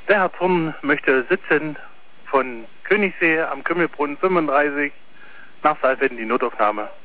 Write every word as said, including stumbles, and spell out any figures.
Der Herr Thurn möchte sitzen von Königssee am Kümmelbrunnen fünfunddreißig nach Saalfelden die Notaufnahme.